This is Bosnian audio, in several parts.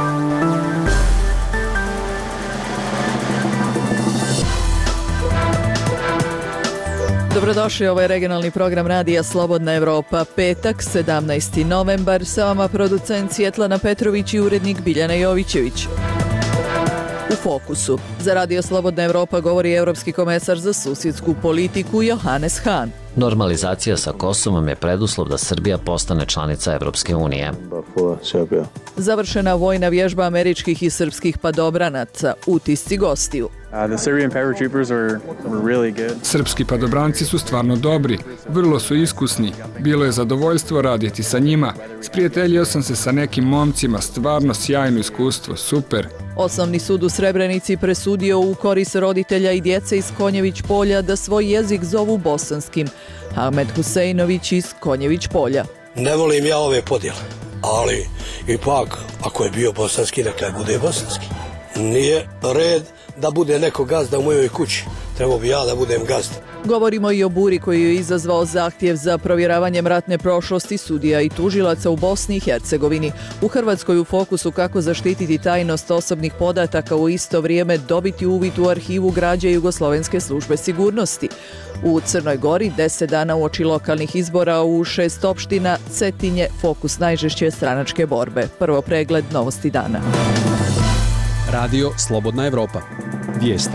Dobrodošli, ovo je regionalni program radija Slobodna Evropa, petak, 17. novembar, sa vama producent Svjetlana Petrović i urednik Biljana Jovićević. U fokusu. Za radio Slobodna Evropa govori evropski komesar za susjedsku politiku Johannes Hahn. Normalizacija sa Kosovom je preduslov da Srbija postane članica Evropske unije. Završena vojna vježba američkih i srpskih padobranaca. Utisci gostiju. Srpski padobranci su stvarno dobri, vrlo su iskusni. Bilo je zadovoljstvo raditi sa njima. Sprijateljio sam se sa nekim momcima, stvarno sjajno iskustvo, super. Osnovni sud u Srebrenici presudio u korist roditelja i djece iz Konjević polja da svoj jezik zovu bosanskim. Ahmed Huseinović iz Konjević polja. Ne volim ja ove podjele, ali ipak ako je bio bosanski, neka bude bosanski. Nije red da bude neko gazda u mojoj kući. Trebao bi ja da budem gazda. Govorimo i o buri koji je izazvao zahtjev za provjeravanjem ratne prošlosti sudija i tužilaca u Bosni i Hercegovini. U Hrvatskoj u fokusu kako zaštititi tajnost osobnih podataka, u isto vrijeme dobiti uvid u arhivu građe Jugoslovenske službe sigurnosti. U Crnoj Gori 10 dana uoči lokalnih izbora u 6 opština, Cetinje, fokus najžešće stranačke borbe. Prvo pregled novosti dana. Radio Slobodna Evropa. Vijesti.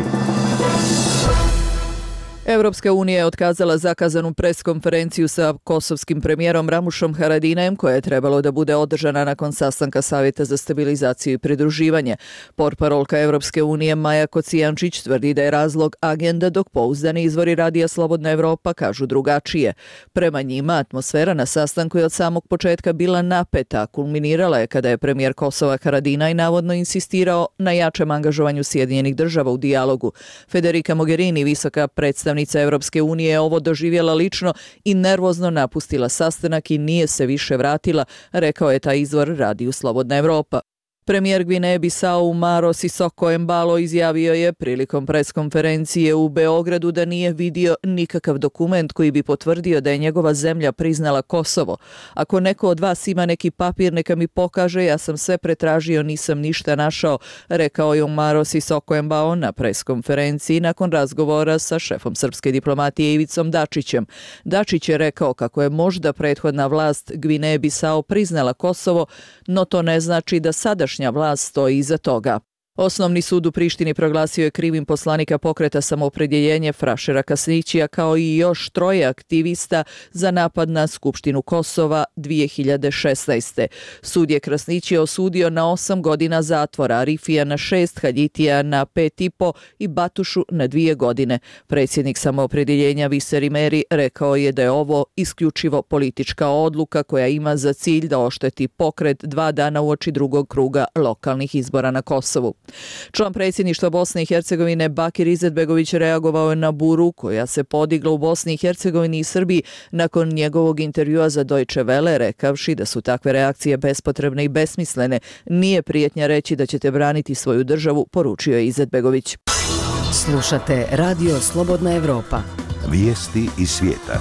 Evropska unija je otkazala zakazanu preskonferenciju sa kosovskim premijerom Ramušom Haradinajem, koja je trebalo da bude održana nakon sastanka Savjeta za stabilizaciju i pridruživanje. Portparolka Evropske unije Maja Kocijančić tvrdi da je razlog agenda, dok pouzdani izvori radija Slobodna Evropa kažu drugačije. Prema njima, atmosfera na sastanku je od samog početka bila napeta, kulminirala je kada je premijer Kosova Haradinaj navodno insistirao na jačem angažovanju Sjedinjenih država u dijalogu. Federica Mogherini, visoka predstavnica Evropske unije, je ovo doživjela lično i nervozno napustila sastanak i nije se više vratila, rekao je taj izvor radiju Slobodna Evropa. Premijer Gvineje Bisau Maro Sisoko Embalo izjavio je prilikom preskonferencije u Beogradu da nije vidio nikakav dokument koji bi potvrdio da je njegova zemlja priznala Kosovo. Ako neko od vas ima neki papir, neka mi pokaže, ja sam sve pretražio, nisam ništa našao, rekao je Maro Sisoko Embalo na preskonferenciji nakon razgovora sa šefom srpske diplomatije Ivicom Dačićem. Dačić je rekao kako je možda prethodna vlast Gvineje Bisau priznala Kosovo, no to ne znači da sadašnja vlast stoji iza toga. Osnovni sud u Prištini proglasio je krivim poslanika pokreta Samoopredjeljenje Frašera Kasnićija kao i još 3 aktivista za napad na Skupštinu Kosova 2016. Sud je Krasnićija osudio na 8 godina zatvora, Rifija na 6, Haljitija na 5,5 i Batušu na 2 godine. Predsjednik Samoopredjeljenja Viseri Meri rekao je da je ovo isključivo politička odluka koja ima za cilj da ošteti pokret 2 dana uoči drugog kruga lokalnih izbora na Kosovu. Član predsjedništva Bosne i Hercegovine Bakir Izetbegović reagovao je na buru koja se podigla u Bosni i Hercegovini i Srbiji nakon njegovog intervjua za Deutsche Welle, rekavši da su takve reakcije bespotrebne i besmislene. Nije prijetnja reći da ćete braniti svoju državu, poručio je Izetbegović. Slušate Radio Slobodna Evropa. Vijesti iz svijeta.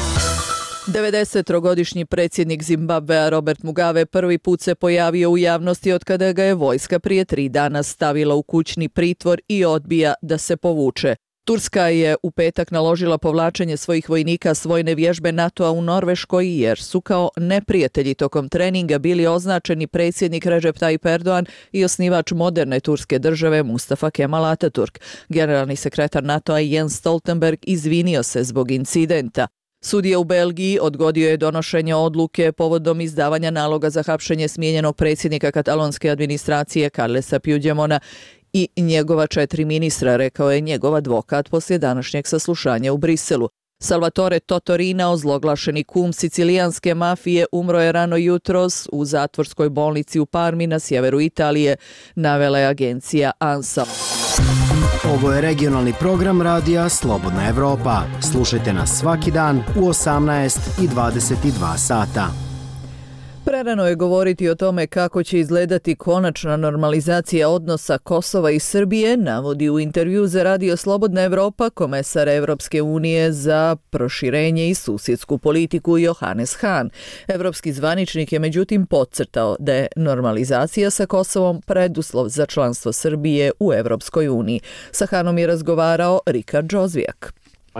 93-godišnji predsjednik Zimbabvea Robert Mugabe prvi put se pojavio u javnosti od kada ga je vojska prije 3 dana stavila u kućni pritvor i odbija da se povuče. Turska je u petak naložila povlačenje svojih vojnika s vojne vježbe NATO-a u Norveškoj jer su kao neprijatelji tokom treninga bili označeni predsjednik Recep Tayyip Erdogan i osnivač moderne turske države Mustafa Kemal Atatürk. Generalni sekretar NATO-a Jens Stoltenberg izvinio se zbog incidenta. Sudija u Belgiji odgodio je donošenje odluke povodom izdavanja naloga za hapšenje smijenjenog predsjednika katalonske administracije Carlesa Puigdemona i njegova 4 ministra, rekao je njegov advokat poslije današnjeg saslušanja u Briselu. Salvatore Totorina, ozloglašeni kum sicilijanske mafije, umro je rano jutros u zatvorskoj bolnici u Parmi na sjeveru Italije, navela je agencija ANSA. Ovo je regionalni program radija Slobodna Evropa. Slušajte nas svaki dan u 18 i 22 sata. Prerano je govoriti o tome kako će izgledati konačna normalizacija odnosa Kosova i Srbije, navodi u intervju za Radio Slobodna Evropa komesar Evropske unije za proširenje i susjedsku politiku Johannes Hahn. Evropski zvaničnik je međutim podcrtao da je normalizacija sa Kosovom preduslov za članstvo Srbije u Evropskoj uniji. Sa Hahnom je razgovarao Rikard Džozvijak.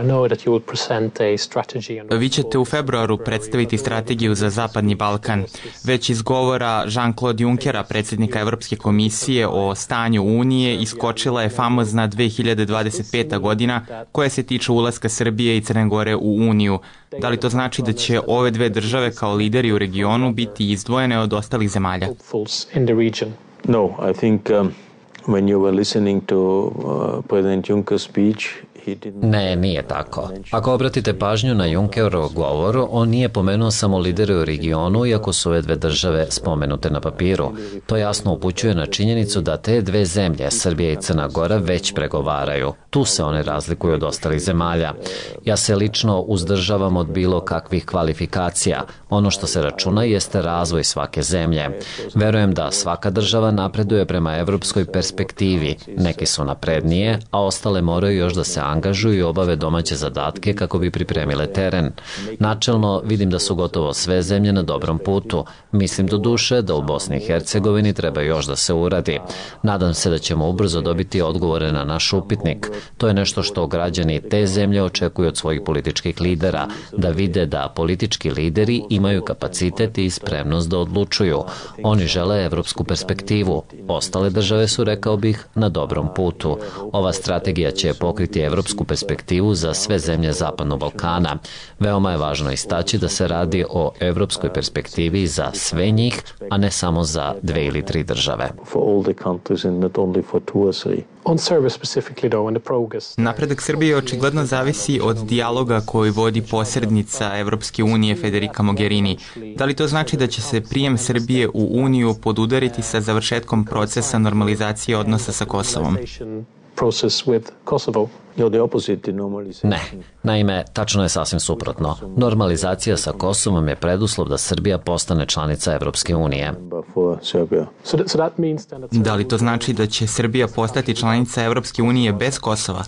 Vi ćete u februaru predstaviti strategiju za Zapadni Balkan. Već iz govora Jean-Claude Junckera, predsjednika Evropske komisije o stanju Unije, iskočila je famozna 2025. godina koja se tiče ulaska Srbije i Crne Gore u Uniju. Da li to znači da će ove dve države kao lideri u regionu biti izdvojene od ostalih zemalja? No, I think when you were listening to President Juncker's speech, Ne, nije tako. Ako obratite pažnju na Junckerov govor, on nije pomenuo samo lidere u regionu, iako su ove dve države spomenute na papiru. To jasno upućuje na činjenicu da te dve zemlje, Srbija i Crna Gora, već pregovaraju. Tu se one razlikuju od ostalih zemalja. Ja se lično uzdržavam od bilo kakvih kvalifikacija. Ono što se računa jeste razvoj svake zemlje. Verujem da svaka država napreduje prema evropskoj perspektivi. Neki su naprednije, a ostale moraju još da se angažuju i obave domaće zadatke kako bi pripremile teren. Načelno vidim da su gotovo sve zemlje na dobrom putu. Mislim do duše da u Bosni i Hercegovini treba još da se uradi. Nadam se da ćemo ubrzo dobiti odgovore na naš upitnik. To je nešto što građani te zemlje očekuju od svojih političkih lidera, da vide da politički lideri imaju kapacitet i spremnost da odlučuju. Oni žele evropsku perspektivu. Ostale države su, rekao bih, na dobrom putu. Ova strategija će pokriti evropsku perspektivu za sve zemlje Zapadnog Balkana. Veoma je važno istaći da se radi o evropskoj perspektivi za sve njih, a ne samo za 2 ili 3 države. Napredak Srbije očigledno zavisi od dijaloga koji vodi posrednica Evropske unije Federica Mogherini. Da li to znači da će se prijem Srbije u Uniju podudariti sa završetkom procesa normalizacije odnosa sa Kosovom? Ne. Naime, tačno je sasvim suprotno. Normalizacija sa Kosovom je preduslov da Srbija postane članica Evropske unije. Da li to znači da će Srbija postati članica Evropske unije bez Kosova?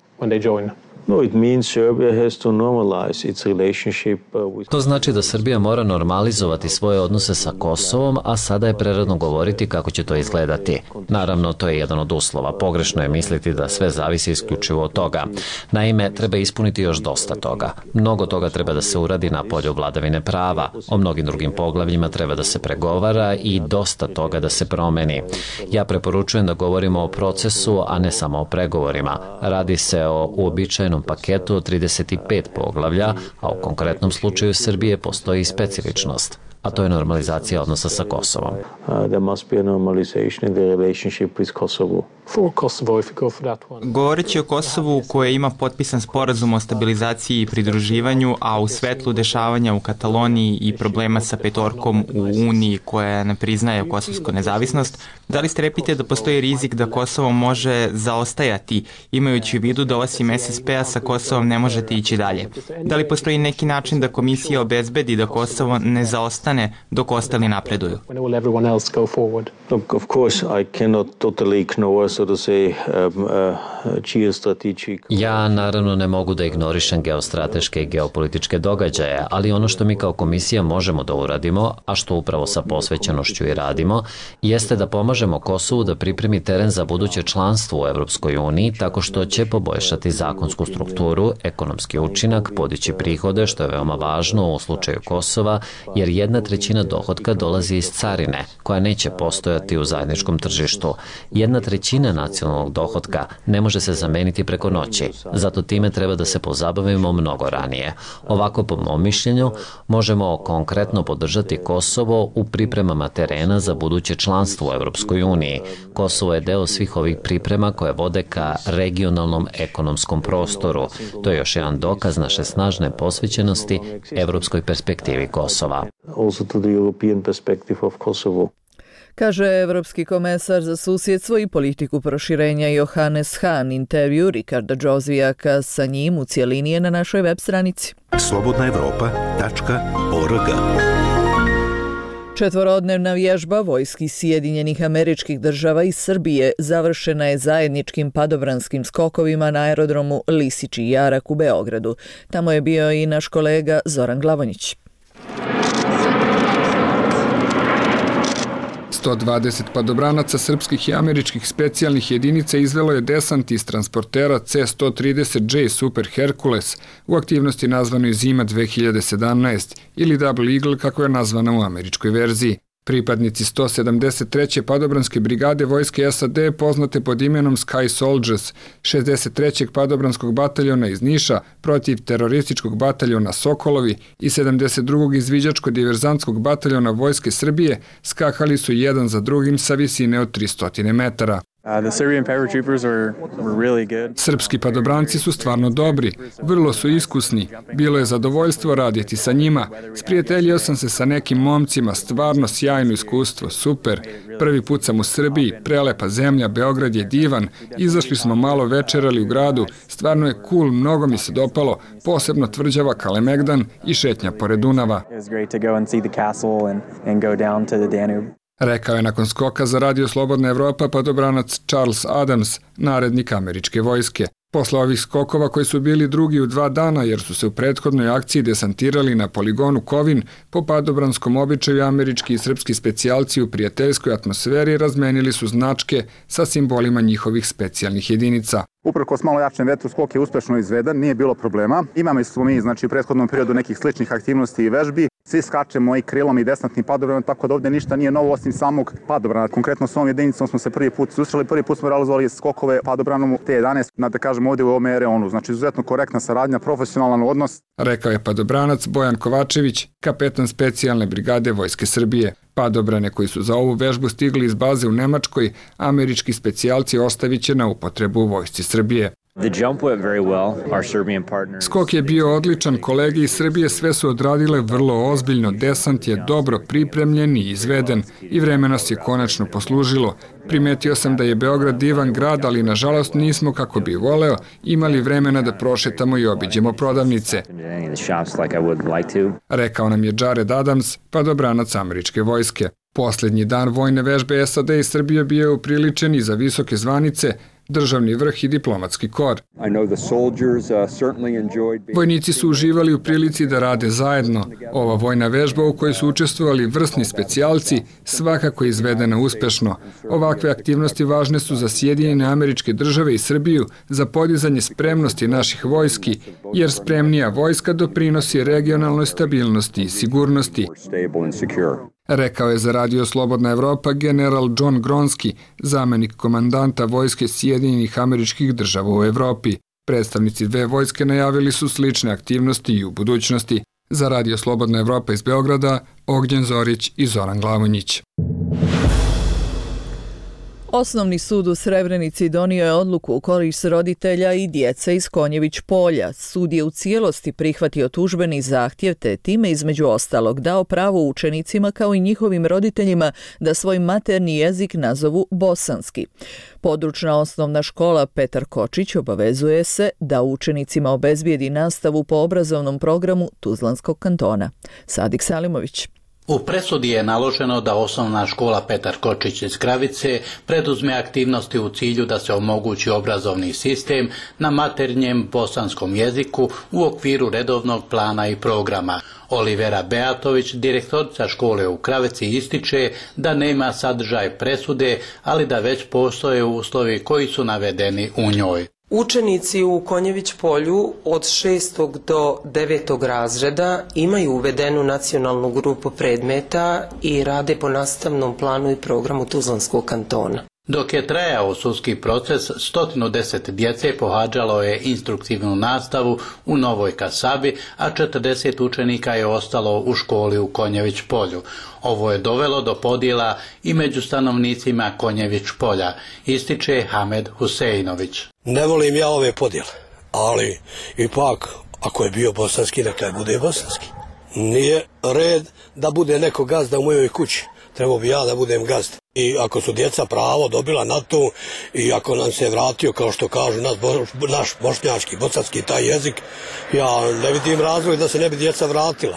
To znači da Srbija mora normalizovati svoje odnose sa Kosovom, a sada je prerano govoriti kako će to izgledati. Naravno, to je jedan od uslova. Pogrešno je misliti da sve zavisi isključivo od toga. Naime, treba ispuniti još dosta toga. Mnogo toga treba da se uradi na polju vladavine prava. O mnogim drugim poglavljima treba da se pregovara i dosta toga da se promeni. Ja preporučujem da govorimo o procesu, a ne samo o pregovorima. Radi se o uobičajenom paketu od 35 poglavlja, a u konkretnom slučaju Srbije postoji i specifičnost, a to je normalizacija odnosa sa Kosovom. Govoreći o Kosovu koje ima potpisan sporazum o stabilizaciji i pridruživanju, a u svetlu dešavanja u Kataloniji i problema sa petorkom u Uniji koja ne priznaje kosovsku nezavisnost, da li strepite da postoji rizik da Kosovo može zaostajati, imajući u vidu da osim SSP-a sa Kosovom ne možete ići dalje? Da li postoji neki način da komisija obezbedi da Kosovo ne zaostane dok ostali napreduju? Ja naravno ne mogu da ignorišem geostrateške i geopolitičke događaje, ali ono što mi kao komisija možemo da uradimo, a što upravo sa posvećenošću i radimo, jeste da pomažemo Kosovu da pripremi teren za buduće članstvo u Evropskoj uniji tako što će poboljšati zakonsku strukturu, ekonomski učinak, podići prihode, što je veoma važno u slučaju Kosova, jer 1/3 dohotka dolazi iz carine, koja neće postojati u zajedničkom tržištu. 1/3 nacionalnog dohotka ne može se zameniti preko noći, zato time treba da se pozabavimo mnogo ranije. Ovako, po mom mišljenju, možemo konkretno podržati Kosovo u pripremama terena za buduće članstvo u Evropskoj uniji. Kosovo je deo svih ovih priprema koje vode ka regionalnom ekonomskom prostoru. To je još jedan dokaz naše snažne posvećenosti evropskoj perspektivi Kosova. Kaže evropski komesar za susjedstvo i politiku proširenja Johannes Hahn. Intervju Rikarda Džozvijaka sa njim u cijelini je na našoj web stranici. slobodnaevropa.org. Četvorodnevna vježba vojski Sjedinjenih Američkih Država i Srbije završena je zajedničkim padobranskim skokovima na aerodromu Lisički jarak u Beogradu. Tamo je bio i naš kolega Zoran Glavonjić. 120 padobranaca srpskih i američkih specijalnih jedinica izvelo je desant iz transportera C-130J Super Hercules u aktivnosti nazvanoj Zima 2017 ili Double Eagle kako je nazvana u američkoj verziji. Pripadnici 173. padobranske brigade vojske SAD poznate pod imenom Sky Soldiers, 63. padobranskog bataljona iz Niša protiv terorističkog bataljona Sokolovi i 72. izviđačko-diverzantskog bataljona vojske Srbije skakali su jedan za drugim sa visine od 300 metara. Srpski padobranci su stvarno dobri, vrlo su iskusni, bilo je zadovoljstvo raditi sa njima, sprijateljio sam se sa nekim momcima, stvarno sjajno iskustvo, super, prvi put sam u Srbiji, prelepa zemlja, Beograd je divan, izašli smo malo večerali u gradu, stvarno je cool, mnogo mi se dopalo, posebno tvrđava Kalemegdan i šetnja pored Dunava. Rekao je nakon skoka za Radio Slobodna Evropa padobranac Charles Adams, narednik američke vojske. Posle ovih skokova koji su bili drugi u 2 dana jer su se u prethodnoj akciji desantirali na poligonu Kovin, po padobranskom običaju američki i srpski specijalci u prijateljskoj atmosferi razmenili su značke sa simbolima njihovih specijalnih jedinica. Uprkos malo jačem vetru, skok je uspešno izveden, nije bilo problema. Imamo smo mi, u prethodnom periodu nekih sličnih aktivnosti i vežbi. Svi skačemo i krilom i desantnim padobranom, tako da ovdje ništa nije novo osim samog padobrana. Konkretno s ovom jedinicom smo se prvi put susreli, prvi put smo realizovali skokove padobranom T-11, da kažemo ovdje u ovom reonu. Znači izuzetno korektna saradnja, profesionalan odnos. Rekao je padobranac Bojan Kovačević, kapetan specijalne brigade vojske Srbije. Padobrane koji su za ovu vežbu stigli iz baze u Nemačkoj, američki specijalci ostavit će na upotrebu u vojsci Srbije. Skok je bio odličan, kolege iz Srbije sve su odradile vrlo ozbiljno, desant je dobro pripremljen i izveden i vreme nas je konačno poslužilo. Primetio sam da je Beograd divan grad, ali nažalost nismo, kako bi voleo, imali vremena da prošetamo i obiđemo prodavnice. Rekao nam je Jared Adams, padobranac američke vojske. Posljednji dan vojne vežbe SAD i Srbije bio je upriličen i za visoke zvanice, državni vrh i diplomatski kor. Vojnici su uživali u prilici da rade zajedno. Ova vojna vežba u kojoj su učestvovali vrsni specijalci svakako je izvedena uspešno. Ovakve aktivnosti važne su za Sjedinjene Američke Države i Srbiju za podizanje spremnosti naših vojski, jer spremnija vojska doprinosi regionalnoj stabilnosti i sigurnosti. Rekao je za Radio Slobodna Evropa general John Gronski, zamenik komandanta vojske Sjedinjenih Američkih Država u Evropi. Predstavnici dve vojske najavili su slične aktivnosti i u budućnosti. Za Radio Slobodna Evropa iz Beograda, Ognjen Zorić i Zoran Glavonjić. Osnovni sud u Srebrenici donio je odluku u korist roditelja i djece iz Konjević polja. Sud je u cijelosti prihvatio tužbeni zahtjev te time između ostalog dao pravo učenicima kao i njihovim roditeljima da svoj materni jezik nazovu bosanski. Područna osnovna škola Petar Kočić obavezuje se da učenicima obezbijedi nastavu po obrazovnom programu Tuzlanskog kantona. Sadik Salimović. U presudi je naloženo da osnovna škola Petar Kočić iz Kravice preduzme aktivnosti u cilju da se omogući obrazovni sistem na maternjem bosanskom jeziku u okviru redovnog plana i programa. Olivera Beatović, direktorica škole u Kravici, ističe da nema sadržaj presude, ali da već postoje uslovi koji su navedeni u njoj. Učenici u Konjević polju od 6. do 9. razreda imaju uvedenu nacionalnu grupu predmeta i rade po nastavnom planu i programu Tuzlanskog kantona. Dok je trajao sudski proces, 110 djece pohađalo je instruktivnu nastavu u Novoj Kasabi, a 40 učenika je ostalo u školi u Konjević polju. Ovo je dovelo do podjela i među stanovnicima Konjević polja, ističe Hamed Huseinović. Ne volim ja ove podjele, ali ipak ako je bio bosanski, neka bude bosanski. Nije red da bude neko gazda u mojoj kući. Trebao bi ja da budem gazda. I ako su djeca pravo dobila na to i ako nam se vratio, kao što kažu, naš bošnjački, bosanski taj jezik, ja ne vidim razlog da se ne bi djeca vratila.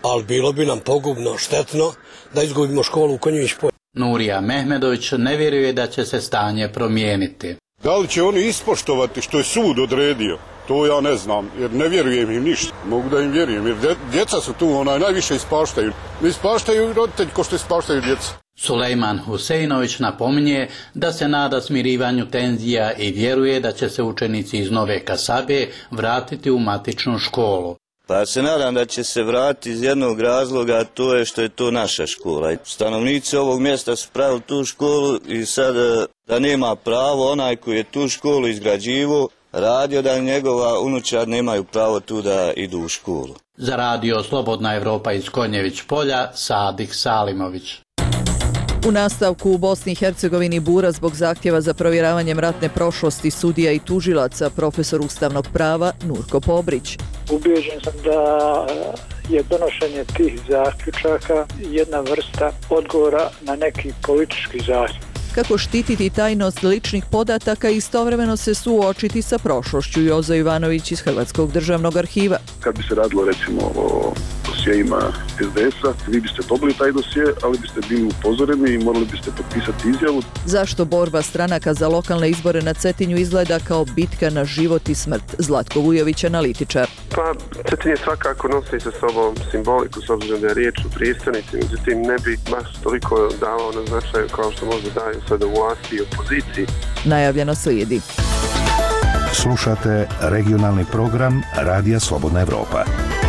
ali bilo bi nam pogubno, štetno da izgubimo školu u Konjević polju. Nurija Mehmedović ne vjeruje da će se stanje promijeniti. Da li će oni ispoštovati što je sud odredio? To ja ne znam, jer ne vjerujem im ništa. Mogu da im vjerujem, jer djeca su tu, najviše ispaštaju. Ispaštaju roditelji ko što ispaštaju djeca. Sulejman Huseinović napominje da se nada smirivanju tenzija i vjeruje da će se učenici iz Nove Kasabe vratiti u matičnu školu. Pa se nadam da će se vratiti iz jednog razloga, a to je što je to naša škola. Stanovnici ovog mjesta su pravili tu školu i sad da nema pravo onaj koji je tu školu izgrađivo, radio da njegova unučad nemaju pravo tu da idu u školu. Za radio Slobodna Evropa iz Konjević polja, Sadik Salimović. U nastavku u Bosni i Hercegovini bura zbog zahtjeva za provjeravanjem ratne prošlosti sudija i tužilaca, profesor ustavnog prava Nurko Pobrić. Ubijeđen sam da je donošenje tih zaključaka jedna vrsta odgovora na neki politički zahtjev. Kako štititi tajnost ličnih podataka i istovremeno se suočiti sa prošlošću, Jozo Ivanović iz Hrvatskog državnog arhiva. Kad bi se radilo recimo o dosjeima SDS-a, vi biste dobili taj dosje, ali biste bili upozoreni i morali biste potpisati izjavu. Zašto borba stranaka za lokalne izbore na Cetinju izgleda kao bitka na život i smrt? Zlatko Vujović, analitičar. Pa, Cetinje svakako nosi sa sobom simboliku, s obzirom da je riječ o prijestolnici, međutim ne bi baš toliko davao na značaju kao što možda daju sada u vlasti i opoziciji. Najavljeno slijedi. Slušate regionalni program Radija Slobodna Evropa.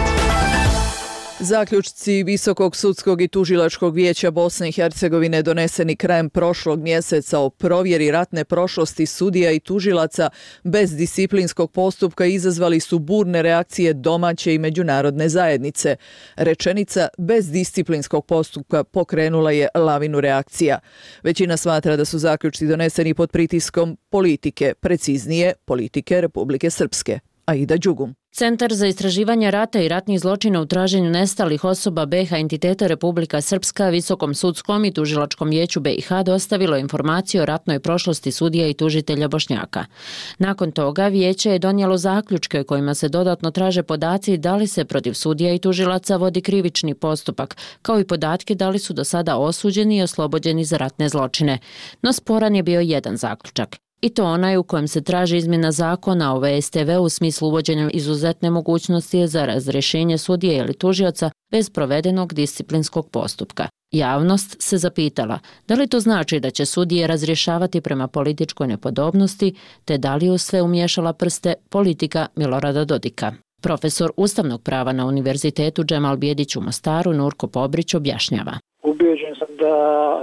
Zaključci Visokog sudskog i tužilačkog vijeća Bosne i Hercegovine doneseni krajem prošlog mjeseca o provjeri ratne prošlosti sudija i tužilaca bez disciplinskog postupka izazvali su burne reakcije domaće i međunarodne zajednice. Rečenica bez disciplinskog postupka pokrenula je lavinu reakcija. Većina smatra da su zaključci doneseni pod pritiskom politike, preciznije politike Republike Srpske. Aida Đugum. Centar za istraživanje rata i ratnih zločina u traženju nestalih osoba BiH entiteta Republika Srpska Visokom sudskom i tužilačkom vijeću BiH dostavilo informaciju o ratnoj prošlosti sudija i tužitelja Bošnjaka. Nakon toga vijeće je donijelo zaključke kojima se dodatno traže podaci da li se protiv sudija i tužilaca vodi krivični postupak, kao i podatke da li su do sada osuđeni i oslobođeni za ratne zločine. No sporan je bio jedan zaključak. I to onaj u kojem se traži izmjena zakona o VSTV u smislu uvođenja izuzetne mogućnosti za razrješenje sudije ili tužioca bez provedenog disciplinskog postupka. Javnost se zapitala da li to znači da će sudije razrješavati prema političkoj nepodobnosti, te da li u sve umiješala prste politika Milorada Dodika. Profesor ustavnog prava na Univerzitetu Džemal Bijedić u Mostaru Nurko Pobrić objašnjava. Ubijeđen sam da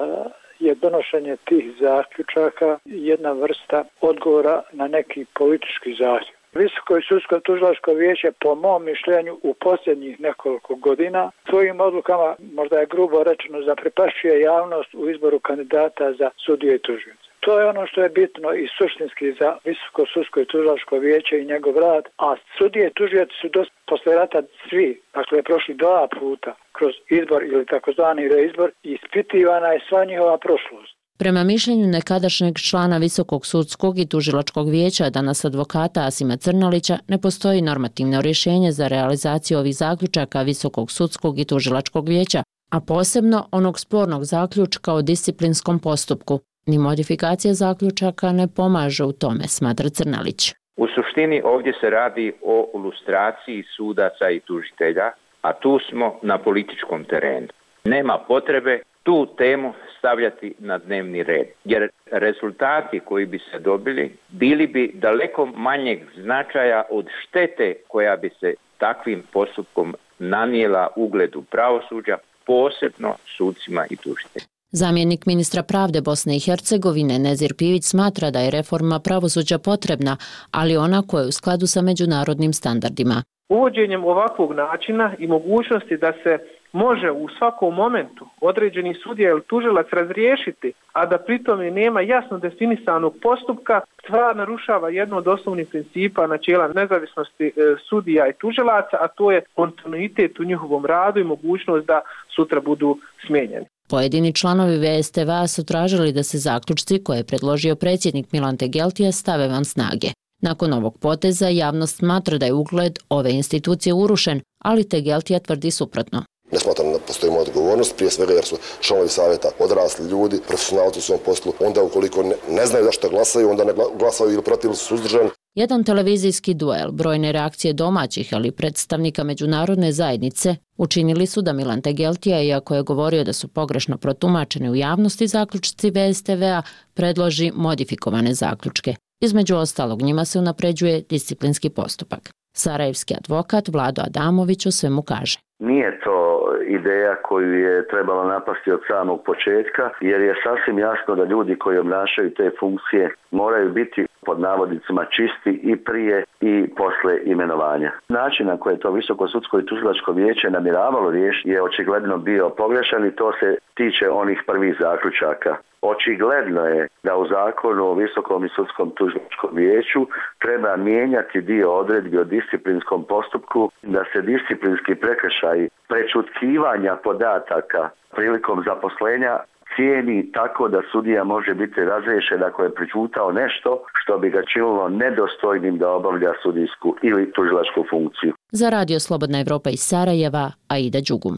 je donošenje tih zaključaka jedna vrsta odgovora na neki politički zahtjev. Visoko i sudsko tužilačko vijeće, po mom mišljenju, u posljednjih nekoliko godina svojim odlukama, možda je grubo rečeno, zaprepašćuje javnost u izboru kandidata za sudije i tužioce. To je ono što je bitno i suštinski za Visoko sudsko i tužilačko vijeće i njegov rad, a sudije i tužioci su posle rata svi, dakle prošli 2 puta kroz izbor ili takozvani reizbor i ispitivana je sva njihova prošlost. Prema mišljenju nekadašnjeg člana Visokog sudskog i tužilačkog vijeća, danas advokata Asima Crnalića, ne postoji normativno rješenje za realizaciju ovih zaključaka Visokog sudskog i tužilačkog vijeća, a posebno onog spornog zaključka o disciplinskom postupku. Ni modifikacija zaključaka ne pomaže u tome, smatra Crnalić. U suštini ovdje se radi o lustraciji sudaca i tužitelja, a tu smo na političkom terenu. Nema potrebe tu temu stavljati na dnevni red, jer rezultati koji bi se dobili bili bi daleko manjeg značaja od štete koja bi se takvim postupkom nanijela ugledu pravosuđa, posebno sucima i tužiteljima. Zamjenik ministra pravde Bosne i Hercegovine Nezir Pivić smatra da je reforma pravosuđa potrebna, ali ona koja je u skladu sa međunarodnim standardima. Uvođenjem ovakvog načina i mogućnosti da se može u svakom momentu određeni sudija ili tužilac razriješiti, a da pritom nema jasno definisanog postupka, stvar narušava jedno od osnovnih principa načela nezavisnosti sudija i tužilaca, a to je kontinuitet u njihovom radu i mogućnost da sutra budu smijenjeni. Pojedini članovi VSTV-a su tražili da se zaključci koje je predložio predsjednik Milan Tegeltija stave van snage. Nakon ovog poteza javnost smatra da je ugled ove institucije urušen, ali Tegeltija tvrdi suprotno. Ne smatram da postoji moja odgovornost, prije svega jer su članovi savjeta odrasli ljudi, profesionalci u svom poslu, onda ukoliko ne znaju zašto glasaju, onda ne glasaju ili protiv ili su suzdržani. Jedan televizijski duel, brojne reakcije domaćih, ali i predstavnika međunarodne zajednice, učinili su da Milan Tegeltija, iako je govorio da su pogrešno protumačeni u javnosti zaključci VSTV-a, predloži modifikovane zaključke. Između ostalog, njima se unapređuje disciplinski postupak. Sarajevski advokat Vlado Adamović o svemu kaže. Nije to ideja koju je trebalo napasti od samog početka, jer je sasvim jasno da ljudi koji obnašaju te funkcije moraju biti pod navodnicima čisti i prije i posle imenovanja. Način na koji je to Visoko sudsko i tužilačko vijeće namjeravalo riješiti je očigledno bio pogrešan i to se tiče onih prvih zaključaka. Očigledno je da u zakonu o Visokom i sudskom tužilačkom vijeću treba mijenjati dio odredbi o disciplinskom postupku, da se disciplinski prekršaj prečutkivanja podataka prilikom zaposlenja cijeni tako da sudija može biti razriješen ako je prečutao nešto što bi ga činilo nedostojnim da obavlja sudijsku ili tužilačku funkciju. Za Radio Slobodna Evropa iz Sarajeva, Aida Đugum.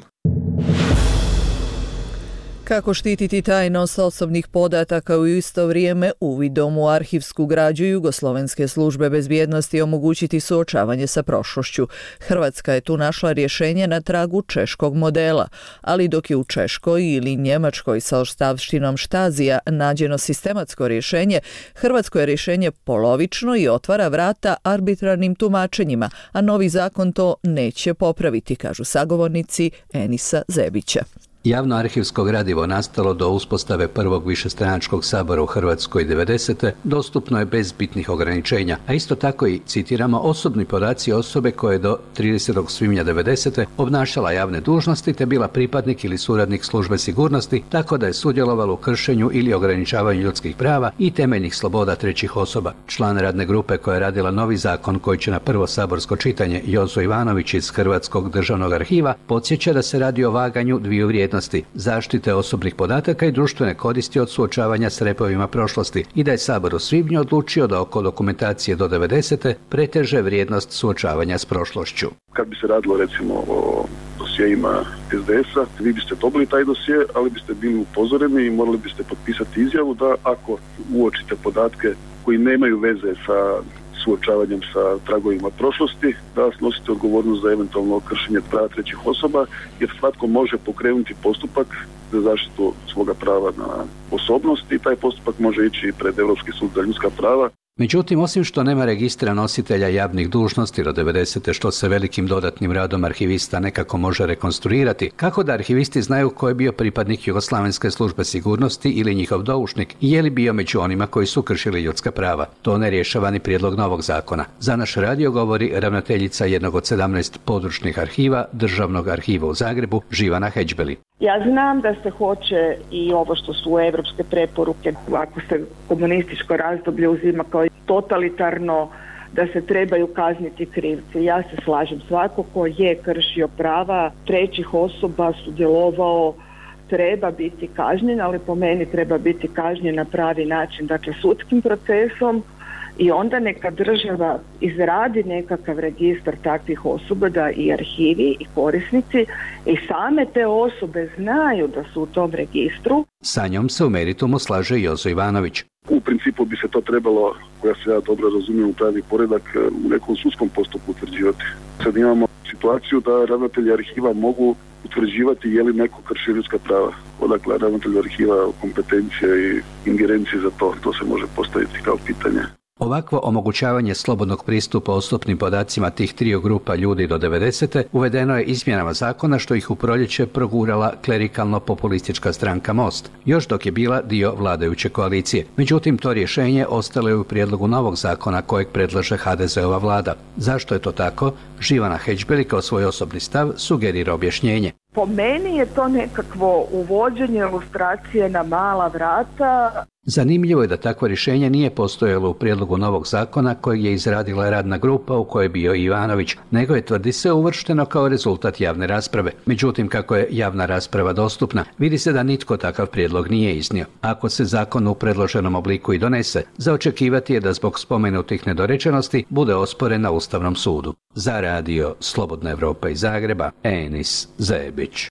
Kako štititi tajnost osobnih podataka u isto vrijeme uvidom u arhivsku građu Jugoslovenske službe bezbjednosti i omogućiti suočavanje sa prošlošću? Hrvatska je tu našla rješenje na tragu češkog modela, ali dok je u Češkoj ili Njemačkoj sa ostavštinom Štazija nađeno sistematsko rješenje, hrvatsko je rješenje polovično i otvara vrata arbitrarnim tumačenjima, a novi zakon to neće popraviti, kažu sagovornici Enisa Zebića. Javno arhivsko gradivo nastalo do uspostave prvog višestranačkog sabora u Hrvatskoj 90. dostupno je bez bitnih ograničenja, a isto tako i, citiramo, osobni podaci osobe koje je do 30. svibnja 90. obnašala javne dužnosti te bila pripadnik ili suradnik službe sigurnosti, tako da je sudjelovala u kršenju ili ograničavanju ljudskih prava i temeljnih sloboda trećih osoba. Član radne grupe koja je radila novi zakon koji će na prvo saborsko čitanje, Jozo Ivanović iz Hrvatskog državnog arhiva, podsjeća da se radi o vaganju dviju vrijednosti: zaštite osobnih podataka i društvene koristi od suočavanja s repovima prošlosti i da je Sabor u svibnju odlučio da oko dokumentacije do 90. preteže vrijednost suočavanja s prošlošću. Kad bi se radilo recimo o dosjeima SDS-a, vi biste dobili taj dosje, ali biste bili upozoreni i morali biste potpisati izjavu da ako uočite podatke koji nemaju veze sa suočavanjem sa tragovima prošlosti, da snosite odgovornost za eventualno kršenje prava trećih osoba, jer svatko može pokrenuti postupak za zaštitu svoga prava na osobnost i taj postupak može ići pred Europski sud za ljudska prava. Međutim, osim što nema registra nositelja javnih dužnosti do 90. što se velikim dodatnim radom arhivista nekako može rekonstruirati, kako da arhivisti znaju ko je bio pripadnik Jugoslavenske službe sigurnosti ili njihov doušnik i je li bio među onima koji su kršili ljudska prava? To ne rješava ni prijedlog novog zakona. Za naš radio govori ravnateljica jednog od 17 područnih arhiva Državnog arhiva u Zagrebu, Živana Hedžbeli. Ja znam da se hoće i ovo što su evropske preporuke, ako se komunističko razdoblje uzima kao totalitarno, da se trebaju kazniti krivci. Ja se slažem, svako ko je kršio prava trećih osoba, sudjelovao, treba biti kažnjen, ali po meni treba biti kažnjen na pravi način, dakle sudskim procesom, i onda neka država izradi nekakav registar takvih osoba da i arhivi i korisnici i same te osobe znaju da su u tom registru. Sa njom se u meritumu slaže Jozo Ivanović. U principu bi se to trebalo, koja se ja dobro razumijem u pravi poredak, u nekom sudskom postupku utvrđivati. Sad imamo situaciju da ravnatelji arhiva mogu utvrđivati je li neko krši ljudska prava. Odakle ravnatelj arhiva kompetencija i ingerencije za to, to se može postaviti kao pitanje. Ovakvo omogućavanje slobodnog pristupa osobnim podacima tih triju grupa ljudi do 90. uvedeno je izmjenama zakona što ih u proljeće progurala klerikalno-populistička stranka Most, još dok je bila dio vladajuće koalicije. Međutim, to rješenje ostalo je u prijedlogu novog zakona kojeg predlaže HDZ-ova vlada. Zašto je to tako? Živana Hedžbeli kao svoj osobni stav sugerira objašnjenje. Po meni je to nekakvo uvođenje lustracije na mala vrata Zanimljivo je da takvo rješenje nije postojalo u prijedlogu novog zakona kojeg je izradila radna grupa u kojoj je bio Ivanović, nego je, tvrdi se, uvršteno kao rezultat javne rasprave. Međutim, kako je javna rasprava dostupna, vidi se da nitko takav prijedlog nije iznio. Ako se zakon u predloženom obliku i donese, za očekivati je da zbog spomenutih nedorečenosti bude osporen na Ustavnom sudu. Za radio Slobodna Evropa iz Zagreba, Enis Zebić.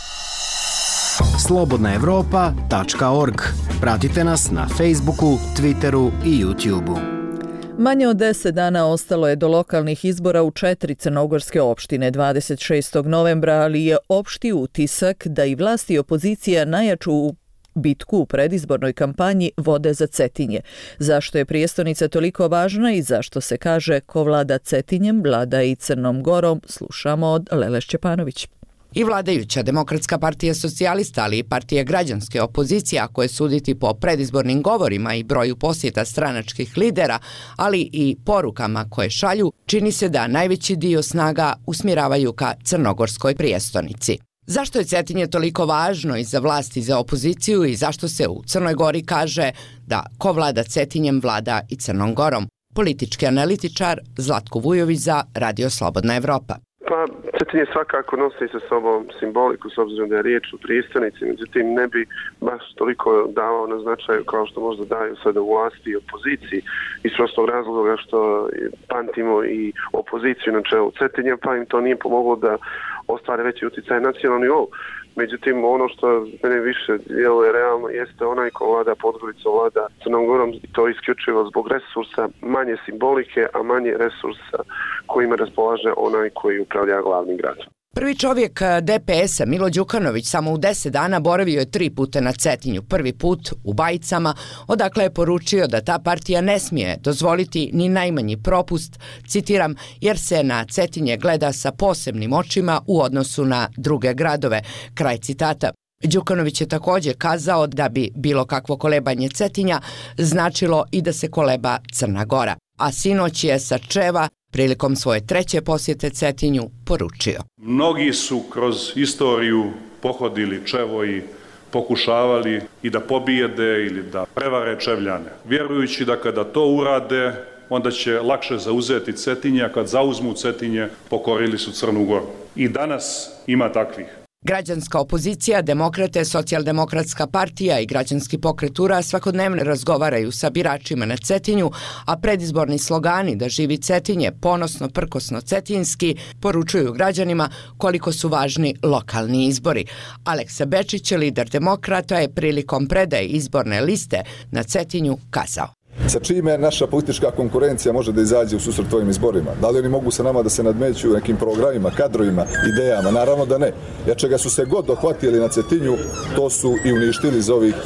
slobodnaevropa.org. Pratite nas na Facebooku, Twitteru i YouTubeu. Manje od 10 dana ostalo je do lokalnih izbora u 4 crnogorske opštine 26. novembra, ali je opšti utisak da i vlast i opozicija najjaču bitku u predizbornoj kampanji vode za Cetinje. Zašto je prijestonica toliko važna i zašto se kaže ko vlada Cetinjem, vlada i Crnom Gorom, slušamo od Lele Šćepanović. I vladajuća Demokratska partija socijalista, ali i partija građanske opozicije, koje suditi po predizbornim govorima i broju posjeta stranačkih lidera, ali i porukama koje šalju, čini se da najveći dio snaga usmjeravaju ka crnogorskoj prijestonici. Zašto je Cetinje toliko važno i za vlast i za opoziciju i zašto se u Crnoj Gori kaže da ko vlada Cetinjem, vlada i Crnom Gorom? Politički analitičar Zlatko Vujović za Radio Slobodna Evropa. Pa, Cetinje svakako nosi sa sobom simboliku, s obzirom da je riječ o prijestonici, međutim ne bi baš toliko davao na značaju kao što možda daju sada u vlasti i opoziciji, iz prostog razloga što pamtimo i opoziciju na čelu Cetinja, pa im to nije pomoglo da ostvare veći utjecaj na nacionalnom nivou. Međutim, ono što mene više djeluje realno jeste onaj ko vlada Podgoricom, vlada Crnom Gorom, i to isključivo zbog resursa, manje simbolike, a manje resursa kojima raspolaže onaj koji upravlja glavnim gradom. Prvi čovjek DPS-a, Milo Đukanović, samo u 10 dana boravio je 3 puta na Cetinju. Prvi put u Bajicama, odakle je poručio da ta partija ne smije dozvoliti ni najmanji propust, citiram, jer se na Cetinje gleda sa posebnim očima u odnosu na druge gradove. Kraj citata. Đukanović je također kazao da bi bilo kakvo kolebanje Cetinja značilo i da se koleba Crna Gora. A sinoć je sa Čeva prilikom svoje 3. posjete Cetinju poručio. Mnogi su kroz istoriju pohodili Čevo i pokušavali i da pobijede ili da prevare Čevljane, vjerujući da kada to urade, onda će lakše zauzeti Cetinje, a kad zauzmu Cetinje, pokorili su Crnu Goru. I danas ima takvih. Građanska opozicija, demokrate, socijaldemokratska partija i građanski pokret URA svakodnevno razgovaraju sa biračima na Cetinju, a predizborni slogani da živi Cetinje, ponosno, prkosno, cetinski, poručuju građanima koliko su važni lokalni izbori. Aleksa Bečić, lider demokrata, je prilikom predaje izborne liste na Cetinju kazao. Sa čime naša politička konkurencija može da izađe u susret ovim izborima? Da li oni mogu sa nama da se nadmeću nekim programima, kadrovima, idejama? Naravno da ne. Jer čega su se god dohvatili na Cetinju, to su i uništili za ovih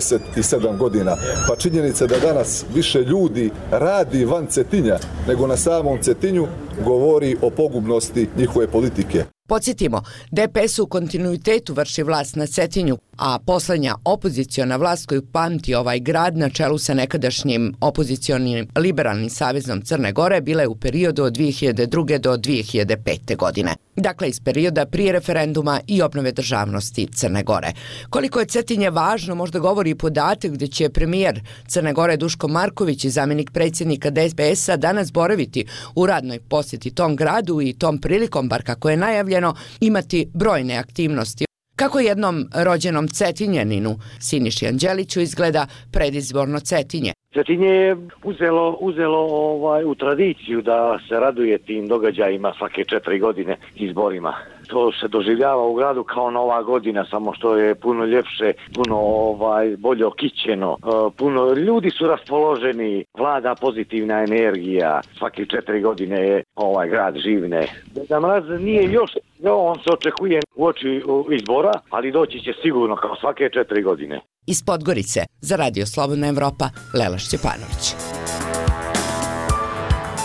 27 godina. Pa činjenica da danas više ljudi radi van Cetinja nego na samom Cetinju govori o pogubnosti njihove politike. Podsjetimo, DPS u kontinuitetu vrši vlast na Cetinju, a posljednja opoziciona vlast koju pamti ovaj grad na čelu sa nekadašnjim opozicionim liberalnim savezom Crne Gore bila je u periodu od 2002. do 2005. godine. Dakle, iz perioda prije referenduma i obnove državnosti Crne Gore. Koliko je Cetinje važno možda govori i podatak gdje će premijer Crne Gore Duško Marković i zamjenik predsjednika DPS-a danas boraviti u radnoj posjeti tom gradu i tom prilikom, bar kako je najavljeno, imati brojne aktivnosti. Kako jednom rođenom Cetinjaninu, Siniši Anđeliću, izgleda predizborno Cetinje? Cetinje je uzelo u tradiciju da se raduje tim događajima svake 4 godine izborima. To se doživljava u gradu kao Nova godina, samo što je puno ljepše, puno bolje okićeno. Puno ljudi su raspoloženi, vlada pozitivna energija. Svake 4 godine je grad živne. Deda Mraz nije još, on se očekuje uoči izbora, ali doći će sigurno kao svake 4 godine. Iz Podgorice za Radio Slobodna Evropa, Lela Šćepanović.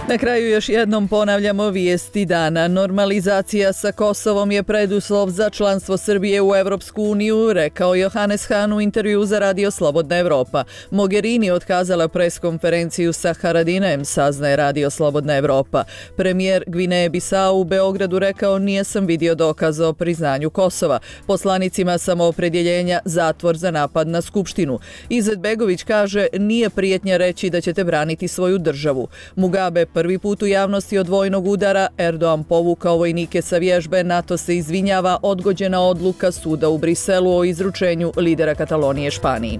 Na kraju još jednom ponavljamo vijesti dana. Normalizacija sa Kosovom je preduslov za članstvo Srbije u Evropsku uniju, rekao Johannes Hahn u intervju za Radio Slobodna Evropa. Mogherini otkazala preskonferenciju sa Haradinajem, saznaje Radio Slobodna Evropa. Premijer Gvineje Bisau u Beogradu rekao: nisam vidio dokaza o priznanju Kosova. Poslanicima samoopredjeljenja zatvor za napad na Skupštinu. Izetbegović kaže: nije prijetnja reći da ćete braniti svoju državu. Mugabe prvi put u javnosti od vojnog udara, Erdogan povukao vojnike sa vježbe, NATO se izvinjava, odgođena odluka suda u Briselu o izručenju lidera Katalonije Španiji.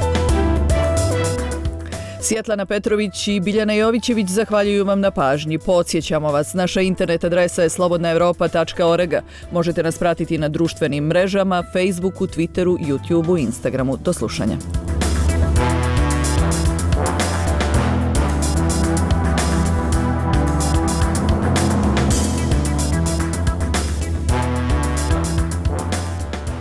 Svjetlana Petrović i Biljana Jovićević zahvaljuju vam na pažnji. Podsjećamo vas, naša internet adresa je slobodnaevropa.org. Možete nas pratiti na društvenim mrežama, Facebooku, Twitteru, YouTubeu i Instagramu. Do slušanja.